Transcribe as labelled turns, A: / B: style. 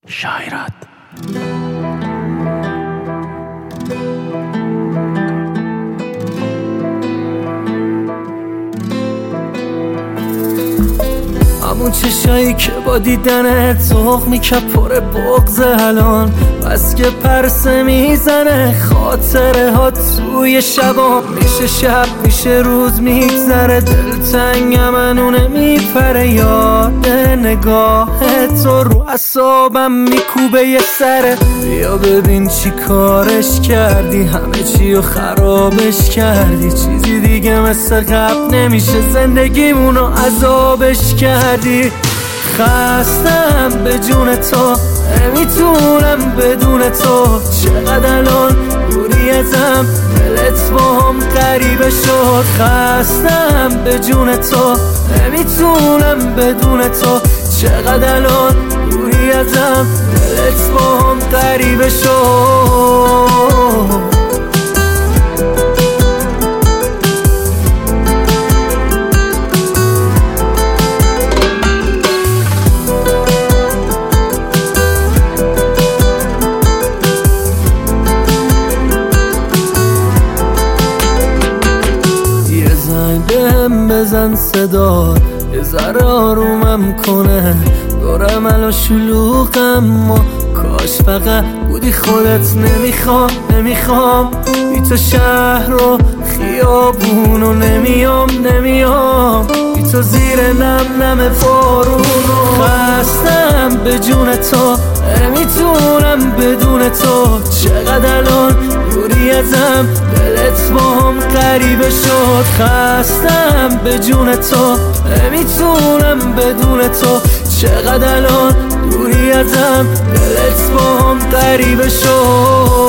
A: شاعرات.
B: همون چشایی که با دیدن تخمی که پر بغض الان بس که پرسه میزنه خاطره ها توی شبا میشه شب میشه روز میگذره دلتنگم منونه میپره یاد نگاه تو رو اعصابم میکوبه یه سره بیا ببین چی کارش کردی همه چی رو خرابش کردی چیزی دیگه مثل قبل نمیشه زندگیمونو عذابش کردی خستم به جون تو نمیتونم بدون تو چقدر الان دوری ازم دلت با هم غریبه شد خستم به جون تو نمیتونم بدون تو چقدر الان دوری ازم دلت با هم غریبه شد بزن صدا یه ذره آرومم کنه دورم الان شلوغم و کاش فقط بودی خودت نمیخوام بی تو شهر و خیابون و نمیام بی تو زیر نم بارون خستم به جون تو نمیتونم بدون تو چقدر الان دوری ازم دلت با هم غریبه شد خستم به جون تو نمیتونم بدون تو چقدر الان دوری ازم دلت با هم غریبه شد